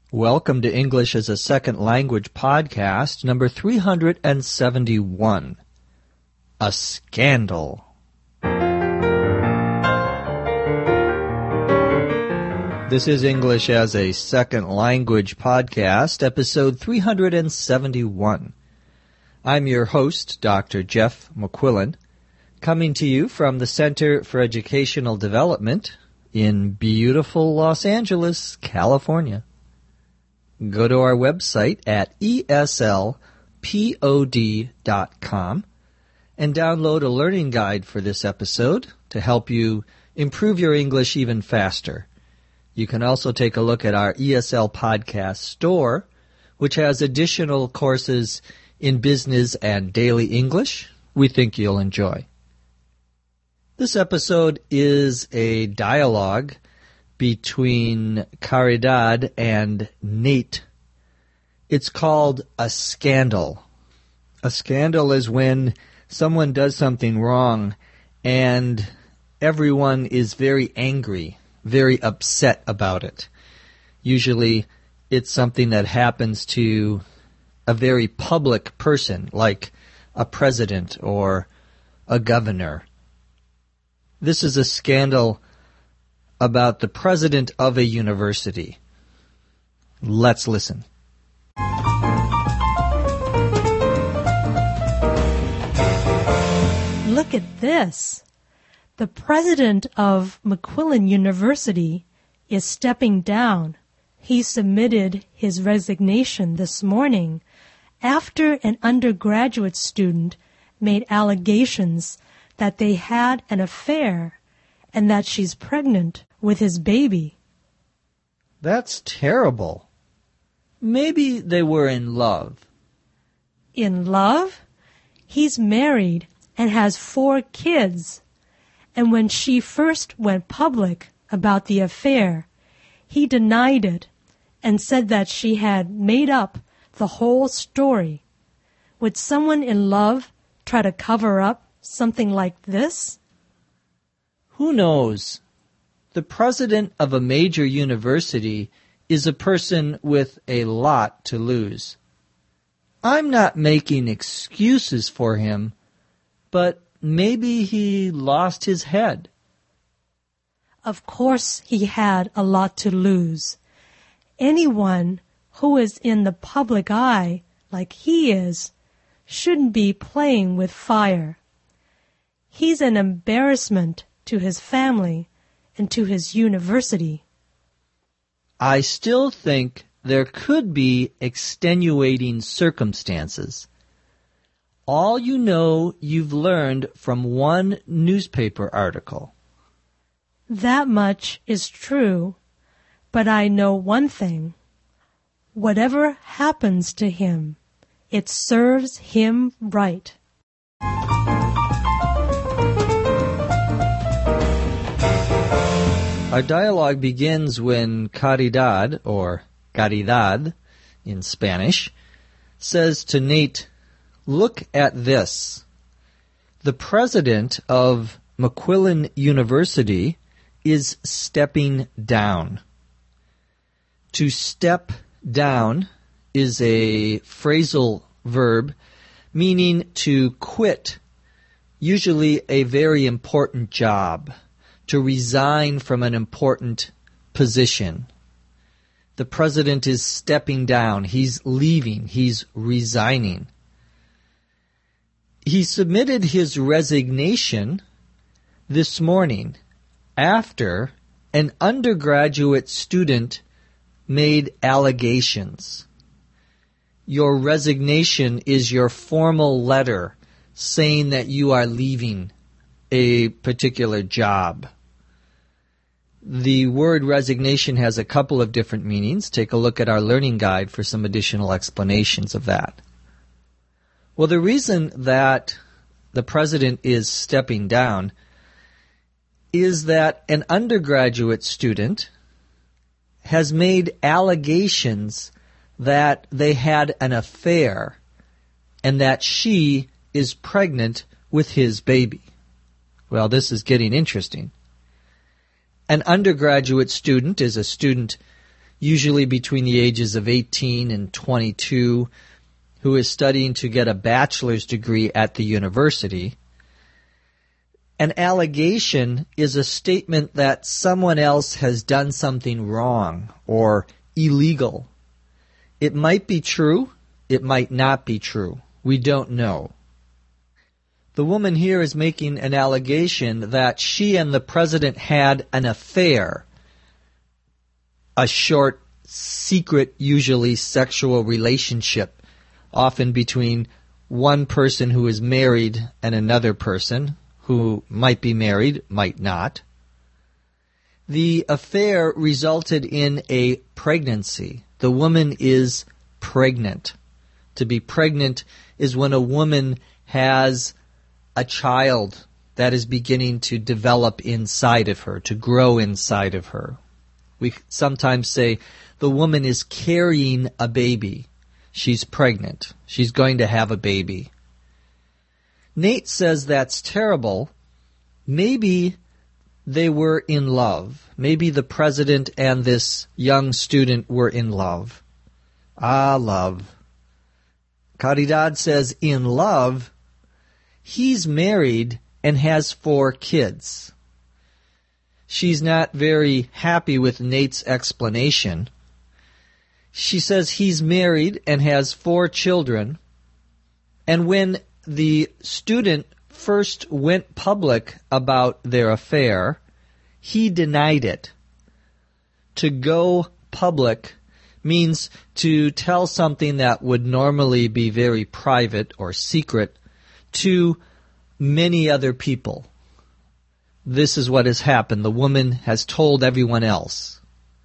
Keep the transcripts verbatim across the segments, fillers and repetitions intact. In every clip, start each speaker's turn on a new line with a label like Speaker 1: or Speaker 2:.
Speaker 1: Welcome to English as a Second Language podcast, number three hundred seventy-one. A Scandal. This is English as a Second Language podcast, episode three hundred seventy-one. I'm your host, Doctor Jeff McQuillan, coming to you from the Center for Educational Development in beautiful Los Angeles, California. Go to our website at E S L P O D dot com and download a learning guide for this episode to help you improve your English even faster. You can also take a look at our E S L Podcast Store, which has additional courses in business and daily English we think you'll enjoy. This episode is a dialogue between Caridad and Nate. It's called a scandal. A scandal is when someone does something wrong and everyone is very angry, very upset about it. Usually it's something that happens to a very public person, like a president or a governor. This is a scandal about the president of a university. Let's listen.
Speaker 2: Look at this. The president of McQuillan University is stepping down. He submitted his resignation this morning after an undergraduate student made allegations that they had an affair and that she's pregnant with his baby.
Speaker 1: That's terrible. Maybe they were in love.
Speaker 2: In love? He's married and has four kids. And when she first went public about the affair, he denied it and said that she had made up the whole story. Would someone in love try to cover up something like this?
Speaker 1: Who knows? The president of a major university is a person with a lot to lose. I'm not making excuses for him, but maybe he lost his head.
Speaker 2: Of course he had a lot to lose. Anyone who is in the public eye, like he is, shouldn't be playing with fire. He's an embarrassment to his family and to his university.
Speaker 1: I still think there could be extenuating circumstances. All you know you've learned from one newspaper article.
Speaker 2: That much is true, but I know one thing. Whatever happens to him, it serves him right.
Speaker 1: Our dialogue begins when Caridad, or Caridad in Spanish, says to Nate, "Look at this. The president of McQuillan University is stepping down." To step down is a phrasal verb meaning to quit, usually a very important job, to resign from an important position. The president is stepping down. He's leaving. He's resigning. He submitted his resignation this morning after an undergraduate student made allegations. Your resignation is your formal letter saying that you are leaving a particular job. The word resignation has a couple of different meanings. Take a look at our learning guide for some additional explanations of that. Well, the reason that the president is stepping down is that an undergraduate student has made allegations that they had an affair and that she is pregnant with his baby. Well, this is getting interesting. An undergraduate student is a student usually between the ages of eighteen and twenty-two, who is studying to get a bachelor's degree at the university. An allegation is a statement that someone else has done something wrong or illegal. It might be true, it might not be true. We don't know. The woman here is making an allegation that she and the president had an affair, a short, secret, usually sexual relationship, often between one person who is married and another person who might be married, might not. The affair resulted in a pregnancy. The woman is pregnant. To be pregnant is when a woman has a child that is beginning to develop inside of her, to grow inside of her. We sometimes say the woman is carrying a baby. She's pregnant. She's going to have a baby. Nate says that's terrible. Maybe they were in love. Maybe the president and this young student were in love. Ah, love. Caridad says in love, he's married and has four kids. She's not very happy with Nate's explanation. She says he's married and has four children, and when the student first went public about their affair, he denied it. To go public means to tell something that would normally be very private or secret to many other people. This is what has happened. The woman has told everyone else.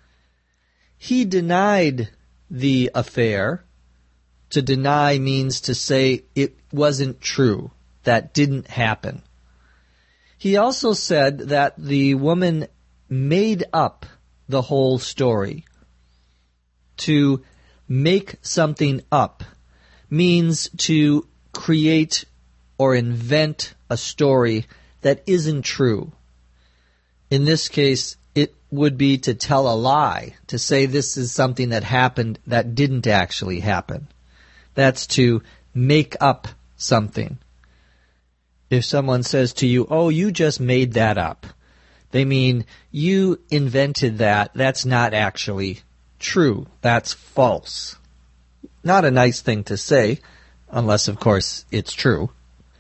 Speaker 1: He denied the affair. To deny means to say it wasn't true. That didn't happen. He also said that the woman made up the whole story. To make something up means to create or invent a story that isn't true. In this case, it would be to tell a lie, to say this is something that happened that didn't actually happen. That's to make up something. If someone says to you, oh, you just made that up, they mean you invented that. That's not actually true. That's false. Not a nice thing to say, unless, of course, it's true.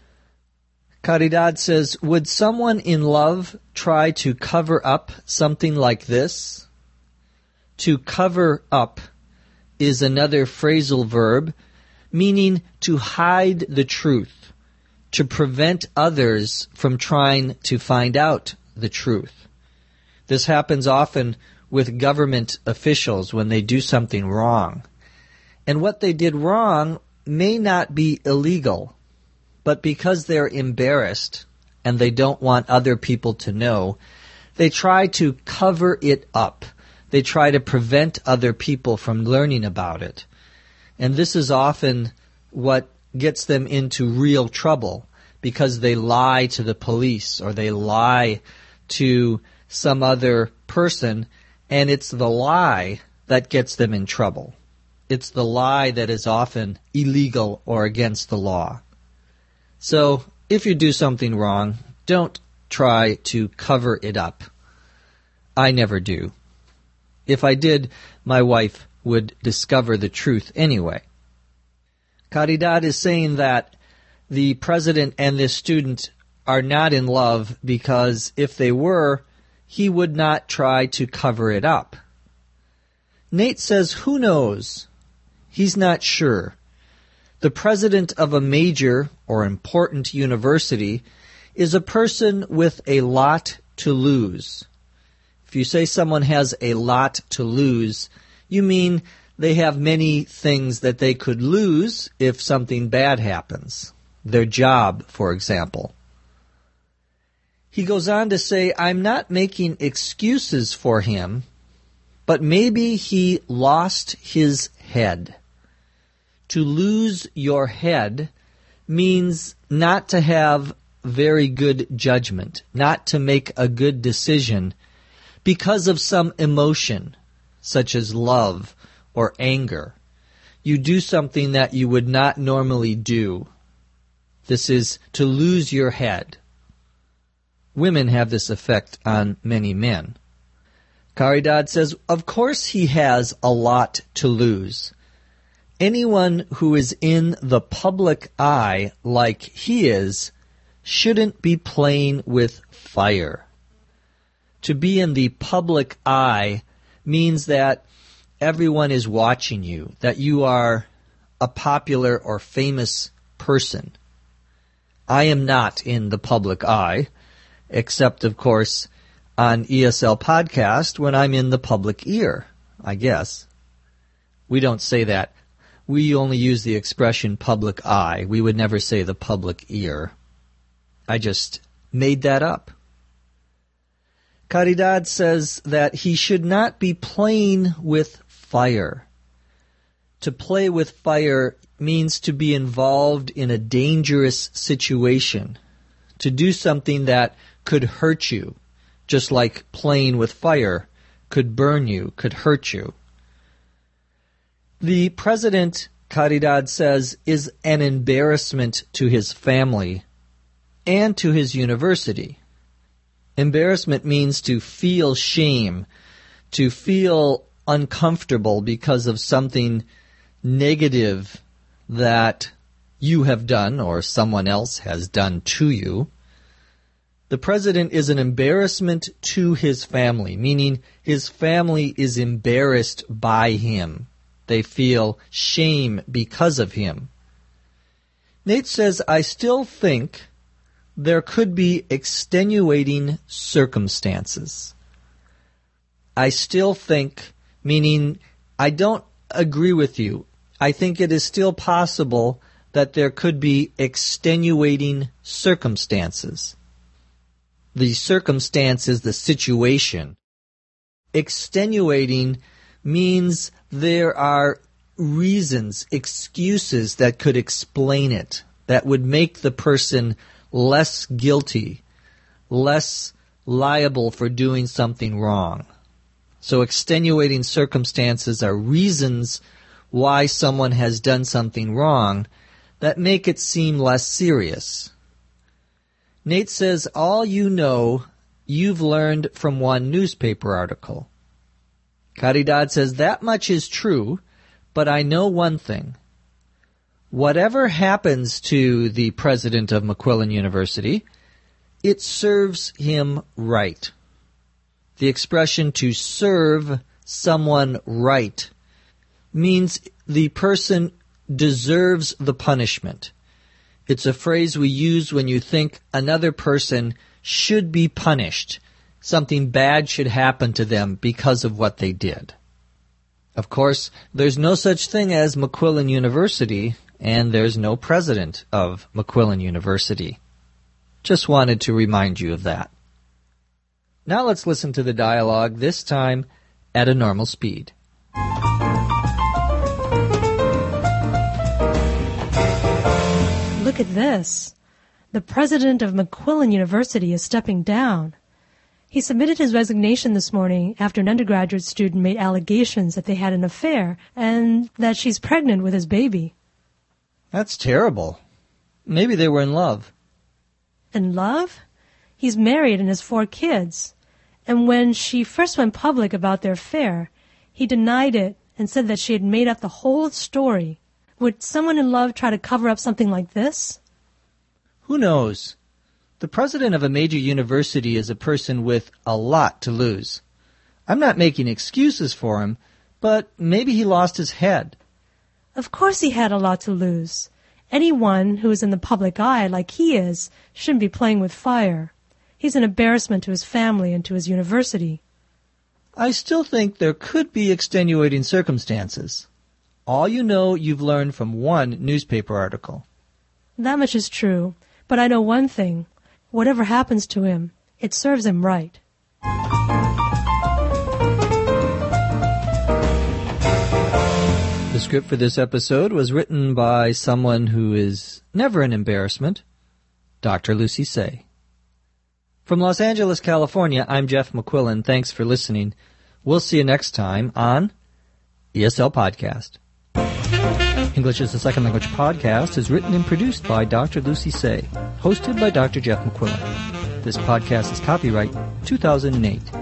Speaker 1: Caridad says, would someone in love try to cover up something like this? To cover up is another phrasal verb meaning to hide the truth, to prevent others from trying to find out the truth. This happens often with government officials when they do something wrong. And what they did wrong may not be illegal, but because they're embarrassed and they don't want other people to know, they try to cover it up. They try to prevent other people from learning about it. And this is often what gets them into real trouble, because they lie to the police or they lie to some other person, and it's the lie that gets them in trouble. It's the lie that is often illegal or against the law. So if you do something wrong, don't try to cover it up. I never do. If I did, my wife would discover the truth anyway. Caridad is saying that the president and this student are not in love because if they were, he would not try to cover it up. Nate says, who knows? He's not sure. The president of a major or important university is a person with a lot to lose. If you say someone has a lot to lose, you mean they have many things that they could lose if something bad happens. Their job, for example. He goes on to say, I'm not making excuses for him, but maybe he lost his head. To lose your head means not to have very good judgment, not to make a good decision because of some emotion, such as love or anger. You do something that you would not normally do. This is to lose your head. Women have this effect on many men. Caridad says, of course he has a lot to lose. Anyone who is in the public eye like he is shouldn't be playing with fire. To be in the public eye means that everyone is watching you, that you are a popular or famous person. I am not in the public eye, except, of course, on E S L Podcast when I'm in the public ear, I guess. We don't say that. We only use the expression public eye. We would never say the public ear. I just made that up. Caridad says that he should not be playing with fire. To play with fire means to be involved in a dangerous situation, to do something that could hurt you, just like playing with fire could burn you, could hurt you. The president, Caridad says, is an embarrassment to his family and to his university. Embarrassment means to feel shame, to feel uncomfortable because of something negative that you have done or someone else has done to you. The president is an embarrassment to his family, meaning his family is embarrassed by him. They feel shame because of him. Nate says, I still think there could be extenuating circumstances. I still think, meaning I don't agree with you. I think it is still possible that there could be extenuating circumstances. The circumstance is the situation. Extenuating means there are reasons, excuses that could explain it, that would make the person less guilty, less liable for doing something wrong. So extenuating circumstances are reasons why someone has done something wrong that make it seem less serious. Nate says, all you know, you've learned from one newspaper article. Caridad says, that much is true, but I know one thing. Whatever happens to the president of McQuillan University, it serves him right. The expression to serve someone right means the person deserves the punishment. It's a phrase we use when you think another person should be punished. Something bad should happen to them because of what they did. Of course, there's no such thing as McQuillan University, and there's no president of McQuillan University. Just wanted to remind you of that. Now let's listen to the dialogue, this time at a normal speed.
Speaker 2: Look at this. The president of McQuillan University is stepping down. He submitted his resignation this morning after an undergraduate student made allegations that they had an affair and that she's pregnant with his baby.
Speaker 1: That's terrible. Maybe they were in love.
Speaker 2: In love? He's married and has four kids. And when she first went public about their affair, he denied it and said that she had made up the whole story. Would someone in love try to cover up something like this?
Speaker 1: Who knows? The president of a major university is a person with a lot to lose. I'm not making excuses for him, but maybe he lost his head.
Speaker 2: Of course he had a lot to lose. Anyone who is in the public eye like he is shouldn't be playing with fire. He's an embarrassment to his family and to his university.
Speaker 1: I still think there could be extenuating circumstances. All you know you've learned from one newspaper article.
Speaker 2: That much is true, but I know one thing. Whatever happens to him, it serves him right.
Speaker 1: The script for this episode was written by someone who is never an embarrassment, Doctor Lucy Say. From Los Angeles, California, I'm Jeff McQuillan. Thanks for listening. We'll see you next time on E S L Podcast. English is the Second Language podcast is written and produced by Doctor Lucy Say, hosted by Doctor Jeff McQuillan. This podcast is copyright two thousand eight.